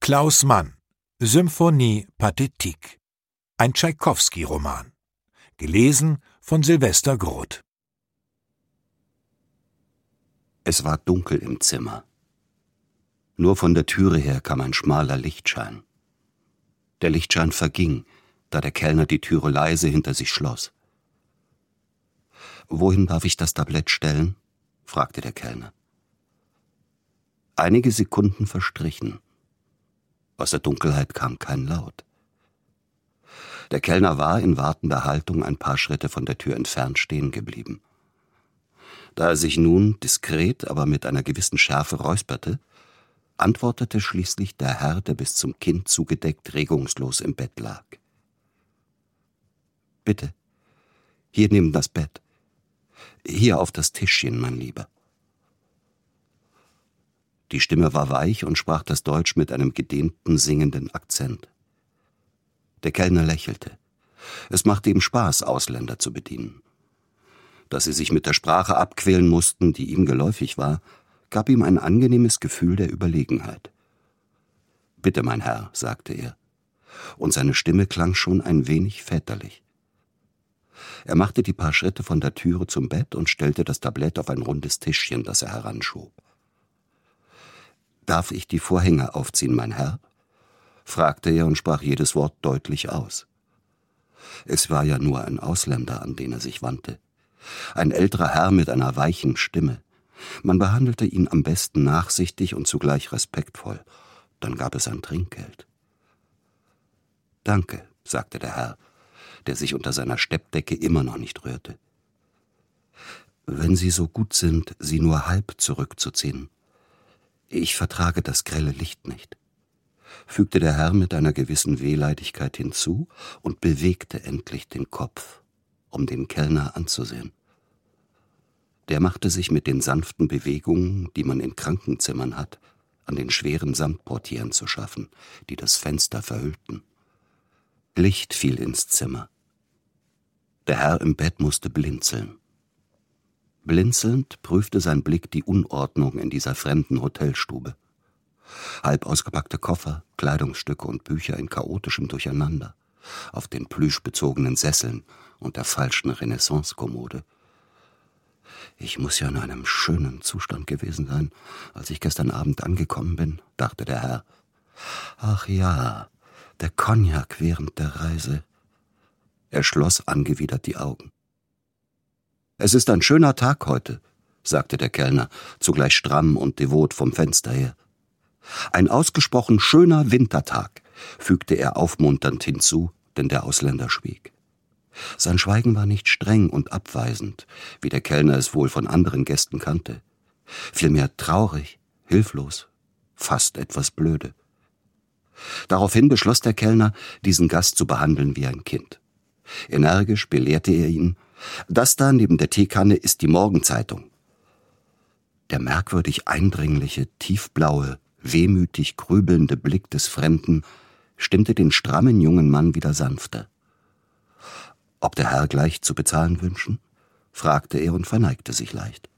Klaus Mann, Symphonie Pathétique. Ein Tschaikowski-Roman. Gelesen von Sylvester Groth. Es war dunkel im Zimmer. Nur von der Türe her kam ein schmaler Lichtschein. Der Lichtschein verging, da der Kellner die Türe leise hinter sich schloss. »Wohin darf ich das Tablett stellen?« fragte der Kellner. Einige Sekunden verstrichen. Aus der Dunkelheit kam kein Laut. Der Kellner war in wartender Haltung ein paar Schritte von der Tür entfernt stehen geblieben. Da er sich nun diskret, aber mit einer gewissen Schärfe räusperte, antwortete schließlich der Herr, der bis zum Kinn zugedeckt regungslos im Bett lag. »Bitte, hier neben das Bett. Hier auf das Tischchen, mein Lieber.« Die Stimme war weich und sprach das Deutsch mit einem gedehnten, singenden Akzent. Der Kellner lächelte. Es machte ihm Spaß, Ausländer zu bedienen. Dass sie sich mit der Sprache abquälen mussten, die ihm geläufig war, gab ihm ein angenehmes Gefühl der Überlegenheit. »Bitte, mein Herr«, sagte er, und seine Stimme klang schon ein wenig väterlich. Er machte die paar Schritte von der Türe zum Bett und stellte das Tablett auf ein rundes Tischchen, das er heranschob. »Darf ich die Vorhänge aufziehen, mein Herr?« fragte er und sprach jedes Wort deutlich aus. Es war ja nur ein Ausländer, an den er sich wandte. Ein älterer Herr mit einer weichen Stimme. Man behandelte ihn am besten nachsichtig und zugleich respektvoll. Dann gab es ein Trinkgeld. »Danke«, sagte der Herr, der sich unter seiner Steppdecke immer noch nicht rührte. »Wenn Sie so gut sind, sie nur halb zurückzuziehen. Ich vertrage das grelle Licht nicht«, fügte der Herr mit einer gewissen Wehleidigkeit hinzu und bewegte endlich den Kopf, um den Kellner anzusehen. Der machte sich mit den sanften Bewegungen, die man in Krankenzimmern hat, an den schweren Samtportieren zu schaffen, die das Fenster verhüllten. Licht fiel ins Zimmer. Der Herr im Bett musste blinzeln. Blinzelnd prüfte sein Blick die Unordnung in dieser fremden Hotelstube. Halb ausgepackte Koffer, Kleidungsstücke und Bücher in chaotischem Durcheinander, auf den plüschbezogenen Sesseln und der falschen Renaissance-Kommode. »Ich muss ja in einem schönen Zustand gewesen sein, als ich gestern Abend angekommen bin«, dachte der Herr. »Ach ja, der Cognac während der Reise.« Er schloss angewidert die Augen. »Es ist ein schöner Tag heute«, sagte der Kellner, zugleich stramm und devot vom Fenster her. »Ein ausgesprochen schöner Wintertag«, fügte er aufmunternd hinzu, denn der Ausländer schwieg. Sein Schweigen war nicht streng und abweisend, wie der Kellner es wohl von anderen Gästen kannte. Vielmehr traurig, hilflos, fast etwas blöde. Daraufhin beschloss der Kellner, diesen Gast zu behandeln wie ein Kind. Energisch belehrte er ihn: »Das da neben der Teekanne ist die Morgenzeitung.« Der merkwürdig eindringliche, tiefblaue, wehmütig grübelnde Blick des Fremden stimmte den strammen jungen Mann wieder sanfter. »Ob der Herr gleich zu bezahlen wünschen?« fragte er und verneigte sich leicht.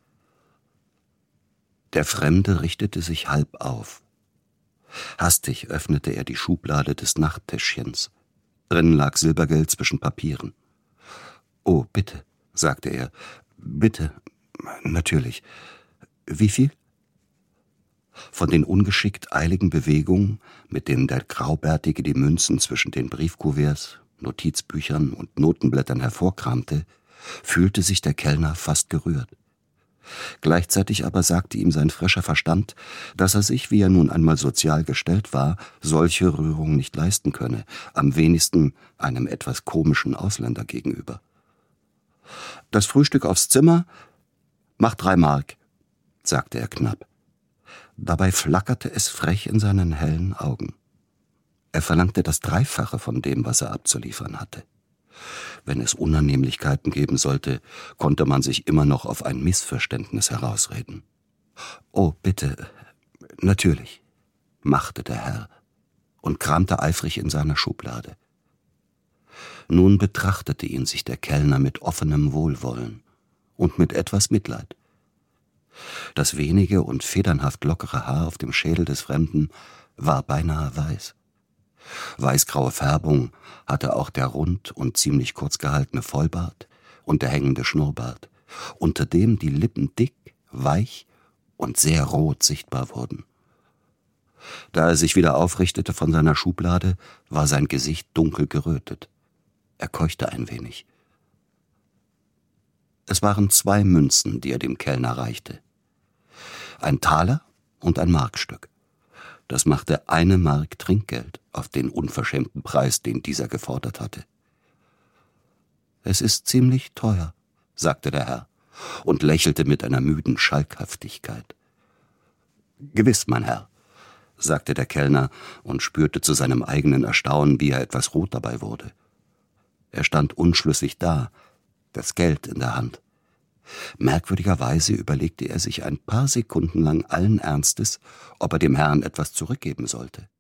Der Fremde richtete sich halb auf. Hastig öffnete er die Schublade des Nachttischchens. Drinnen lag Silbergeld zwischen Papieren. »Oh, bitte«, sagte er, »bitte, natürlich. Wie viel?« Von den ungeschickt eiligen Bewegungen, mit denen der Graubärtige die Münzen zwischen den Briefkuverts, Notizbüchern und Notenblättern hervorkramte, fühlte sich der Kellner fast gerührt. Gleichzeitig aber sagte ihm sein frischer Verstand, dass er sich, wie er nun einmal sozial gestellt war, solche Rührung nicht leisten könne, am wenigsten einem etwas komischen Ausländer gegenüber. »Das Frühstück aufs Zimmer macht 3 Mark«, sagte er knapp. Dabei flackerte es frech in seinen hellen Augen. Er verlangte das Dreifache von dem, was er abzuliefern hatte. Wenn es Unannehmlichkeiten geben sollte, konnte man sich immer noch auf ein Missverständnis herausreden. »Oh, bitte, natürlich«, machte der Herr und kramte eifrig in seiner Schublade. Nun betrachtete ihn sich der Kellner mit offenem Wohlwollen und mit etwas Mitleid. Das wenige und federnhaft lockere Haar auf dem Schädel des Fremden war beinahe weiß. Weißgraue Färbung hatte auch der rund und ziemlich kurz gehaltene Vollbart und der hängende Schnurrbart, unter dem die Lippen dick, weich und sehr rot sichtbar wurden. Da er sich wieder aufrichtete von seiner Schublade, war sein Gesicht dunkel gerötet. Er keuchte ein wenig. Es waren 2 Münzen, die er dem Kellner reichte. Ein Taler und ein Markstück. Das machte 1 Mark Trinkgeld auf den unverschämten Preis, den dieser gefordert hatte. »Es ist ziemlich teuer«, sagte der Herr und lächelte mit einer müden Schalkhaftigkeit. »Gewiss, mein Herr«, sagte der Kellner und spürte zu seinem eigenen Erstaunen, wie er etwas rot dabei wurde. Er stand unschlüssig da, das Geld in der Hand. Merkwürdigerweise überlegte er sich ein paar Sekunden lang allen Ernstes, ob er dem Herrn etwas zurückgeben sollte.